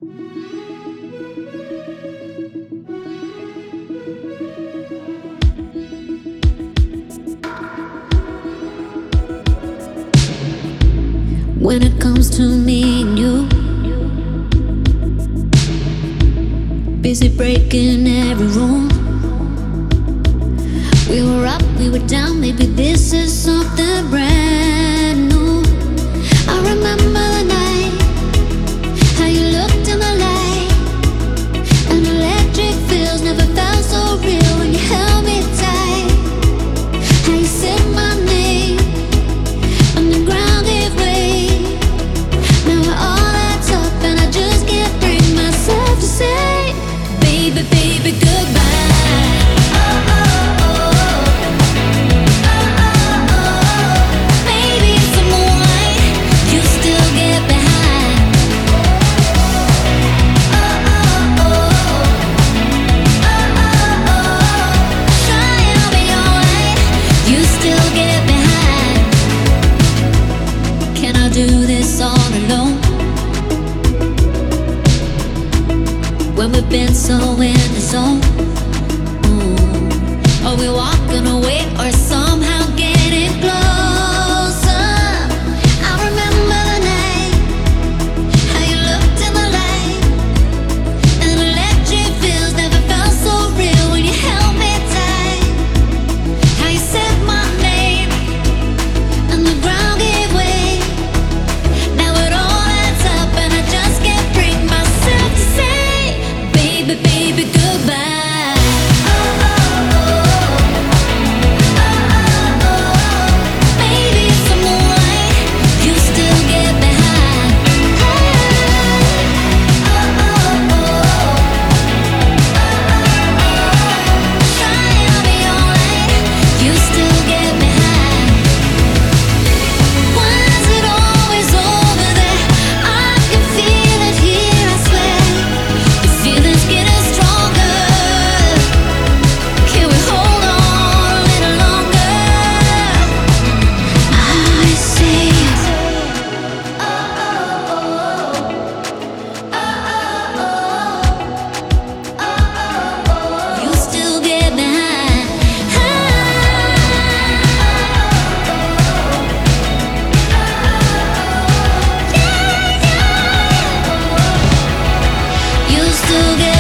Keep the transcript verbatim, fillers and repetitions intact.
When it comes to me and you, busy breaking every rule. We were up, we were down, maybe this is something brand new. I remember the night, how you looked in the light, and electric feels never felt so real when you held me tight. How you said my name, and the ground gave way. Now we're all at top, and I just can't bring myself to say, baby, baby, goodbye. Do this all alone when we've been so in the zone. Ooh. Are we walking away or somehow getting closer? I remember the night, how you looked in the light, and electric feels never felt so real when you held me tight. How you said my name, and the ground gave way. Baby, goodbye. Maybe it's the moonlight you still get behind. Shine on me all night, you still get behind. Why is it always over there? I can feel it here, I swear. The feeling's getting still get